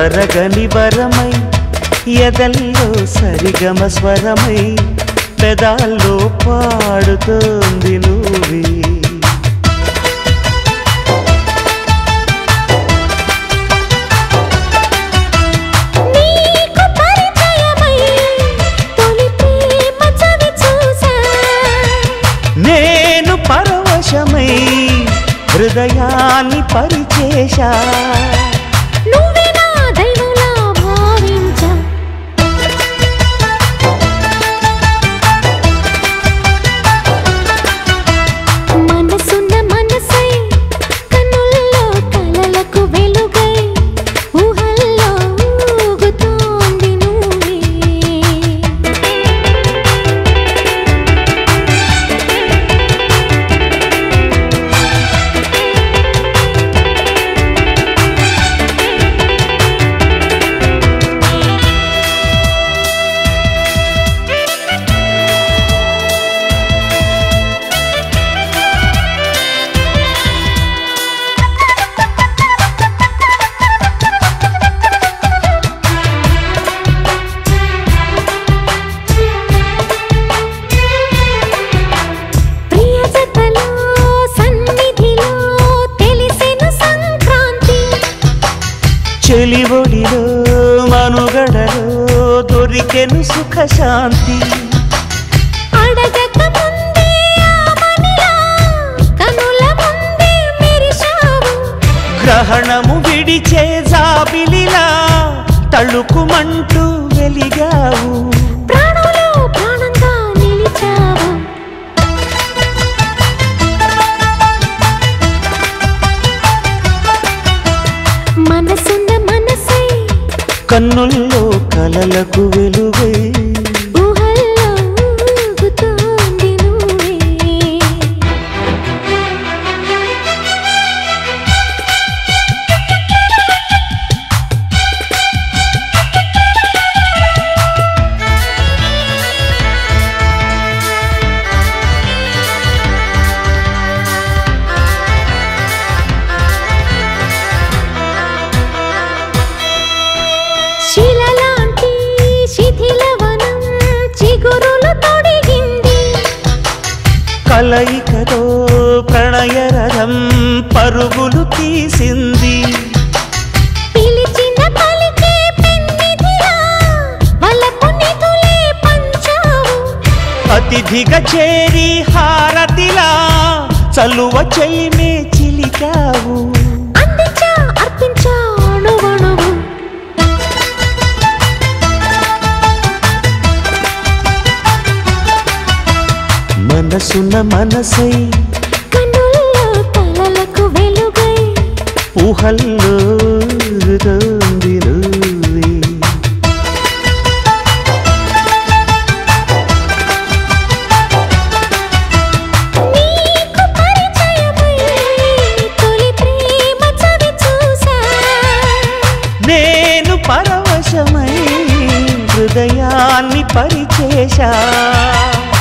తరగని వరమై ఎదల్లో సరిగమ స్వరమై పెదాల్లో పాడుతోంది నువ్వే నేను పరవశమై హృదయాన్ని పరిచేశా నువ్వే నా దైవంలా భావించా మనసున్న మనసై కన్నుల్లో కలలకు వెలుగై ఊహల్లో ఊగుతోంది నువ్వే చెలివొడిలో మనుగడలో దొరికెను సుఖ శాంతి అడగక ముందే ఆమనిలా కనుల ముందే మెరిశావు గ్రహణము విడిచే జాబిలిలా తళుకుమంటూ వెలిగావు ప్రాణంలో ప్రాణంగా నిలిచావు మనసున్న మనసై కన్నుల్లో కలలకు వెలుగై ఊహల్లో ఊగుతోంది నువ్వే శిలలాంటి శిథిలవనం చిగురులు తొడిగింది కలయికతో ప్రణయరథం పరుగులు తీసింది పిలిచిన పలికే పెన్నిధిలా వలపు నిధులే పంచావు అతిథిగా చేరి హారతిలా చలువ చెలిమే చిలికావు అందించా అర్పించా అణువణువు మనసున్న మనసై కన్నుల్లో కలలకు వెలుగై ఊహల్లో ఊగుతోంది నువ్వే నీకు పరిచయమై తొలి ప్రేమ చవి చూసా నేను పరవశమై హృదయాన్ని పరిచేశా